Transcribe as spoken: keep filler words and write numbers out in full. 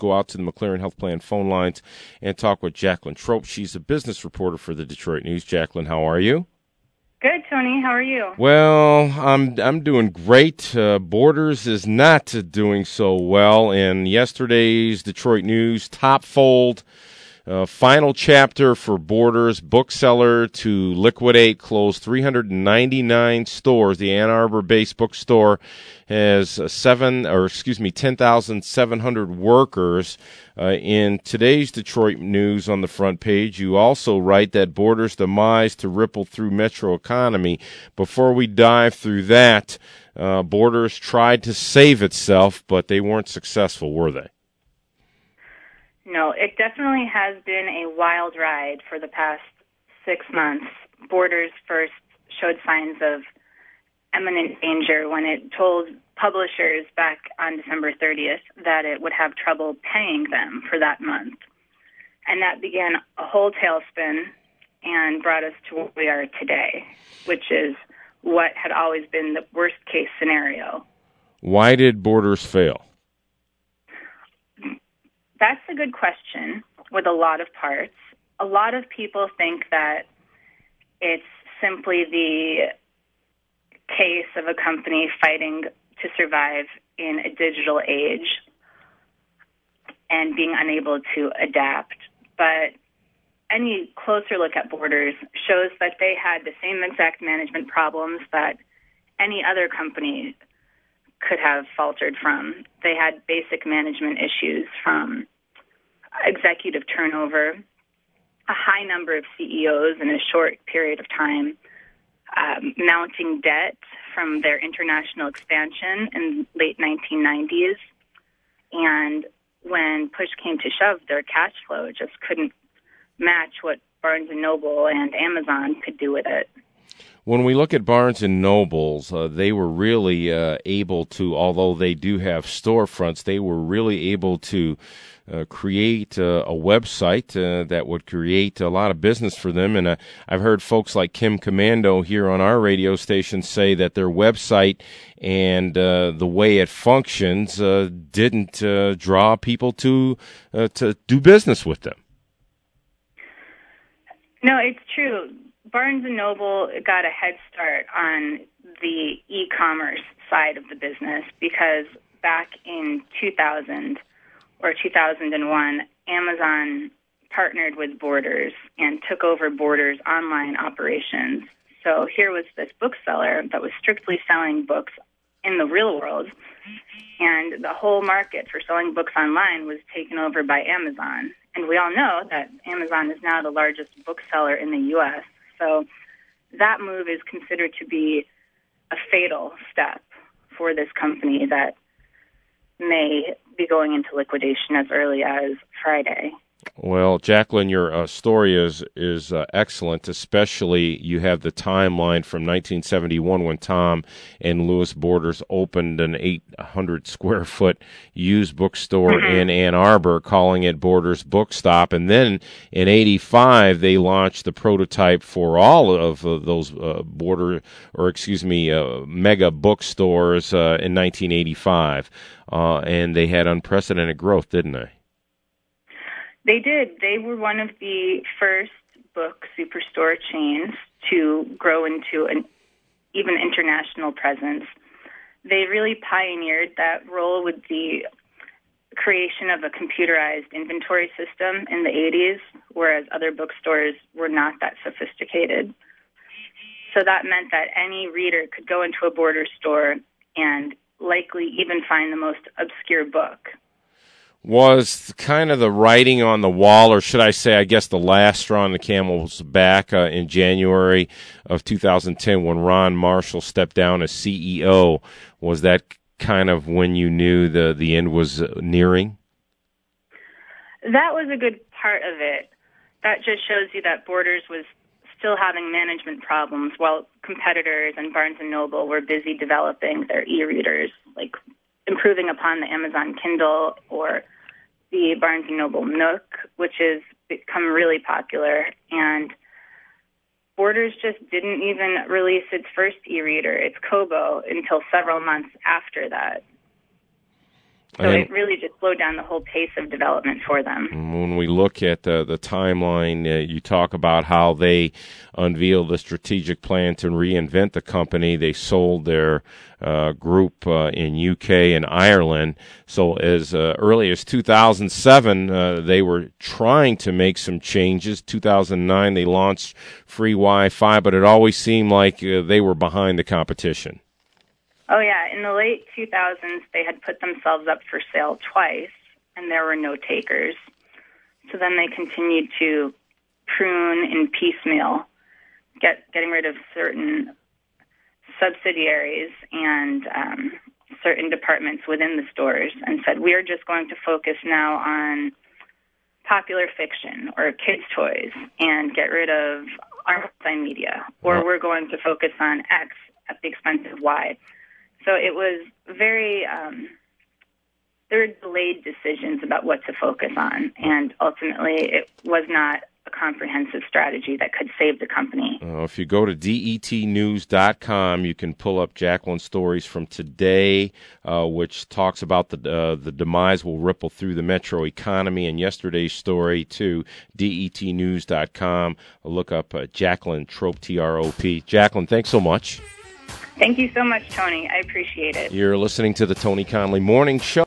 go out to the McLaren Health Plan phone lines and talk with Jacqueline Trope. She's a business reporter for the Detroit News. Jacqueline, how are you? Good, Tony. How are you? Well, I'm I'm doing great. Uh, Borders is not doing so well. In yesterday's Detroit News, top fold, uh, final chapter for Borders, bookseller to liquidate, closed three hundred ninety-nine stores. The Ann Arbor-based bookstore has uh, seven, or excuse me, ten thousand seven hundred workers. Uh, in today's Detroit News on the front page, you also write that Borders' demise to ripple through metro economy. Before we dive through that, uh, Borders tried to save itself, but they weren't successful, were they? No, it definitely has been a wild ride for the past six months. Borders first showed signs of imminent danger when it told publishers back on December thirtieth that it would have trouble paying them for that month. And that began a whole tailspin and brought us to where we are today, which is what had always been the worst-case scenario. Why did Borders fail? That's a good question with a lot of parts. A lot of people think that it's simply the case of a company fighting to survive in a digital age and being unable to adapt. But any closer look at Borders shows that they had the same exact management problems that any other company could have faltered from. They had basic management issues, from executive turnover, a high number of C E Os in a short period of time, um, mounting debt from their international expansion in late nineteen nineties, and when push came to shove, their cash flow just couldn't match what Barnes and Noble and Amazon could do with it. When we look at Barnes and Nobles, uh, they were really uh, able to, although they do have storefronts, they were really able to uh, create uh, a website uh, that would create a lot of business for them. And uh, I've heard folks like Kim Commando here on our radio station say that their website and uh, the way it functions uh, didn't uh, draw people to uh, to do business with them. No, it's true. Barnes and Noble got a head start on the e-commerce side of the business because back in two thousand or two thousand one, Amazon partnered with Borders and took over Borders' online operations. So here was this bookseller that was strictly selling books in the real world, and the whole market for selling books online was taken over by Amazon. And we all know that Amazon is now the largest bookseller in the U S, so that move is considered to be a fatal step for this company that may be going into liquidation as early as Friday. Well, Jacqueline, your uh, story is is uh, excellent, especially you have the timeline from nineteen seventy-one when Tom and Louis Borders opened an eight hundred square foot used bookstore mm-hmm. in Ann Arbor, calling it Borders Bookstop. And then in eighty-five, they launched the prototype for all of uh, those uh, border, or excuse me, uh, mega bookstores uh, in nineteen eighty-five. Uh, and they had unprecedented growth, didn't they? They did. They were one of the first book superstore chains to grow into an even international presence. They really pioneered that role with the creation of a computerized inventory system in the eighties, whereas other bookstores were not that sophisticated. So that meant that any reader could go into a Borders store and likely even find the most obscure book. Was kind of the writing on the wall, or should I say, I guess the last straw on the camel's back uh, in January of two thousand ten when Ron Marshall stepped down as C E O, was that kind of when you knew the, the end was nearing? That was a good part of it. That just shows you that Borders was still having management problems while competitors and Barnes and Noble were busy developing their e-readers, like improving upon the Amazon Kindle or the Barnes and Noble Nook, which has become really popular. And Borders just didn't even release its first e-reader, its Kobo, until several months after that. So and it really just slowed down the whole pace of development for them. When we look at the, the timeline, uh, you talk about how they unveiled a strategic plan to reinvent the company. They sold their uh, group uh, in U K and Ireland. So as uh, early as two thousand seven, uh, they were trying to make some changes. two thousand nine, they launched free Wi-Fi, but it always seemed like uh, they were behind the competition. Oh, yeah. In the late two thousands, they had put themselves up for sale twice, and there were no takers. So then they continued to prune in piecemeal, get, getting rid of certain subsidiaries and um, certain departments within the stores, and said, we are just going to focus now on popular fiction or kids' toys and get rid of our media, or oh. we're going to focus on X at the expense of Y. So it was very, um, there were delayed decisions about what to focus on, and ultimately it was not a comprehensive strategy that could save the company. Uh, if you go to D E T news dot com, you can pull up Jacqueline's stories from today, uh, which talks about the uh, the demise will ripple through the metro economy, and yesterday's story to D E T news dot com. Look up uh, Jacqueline Trope, T R O P. Jacqueline, thanks so much. Thank you so much, Tony. I appreciate it. You're listening to the Tony Conley Morning Show.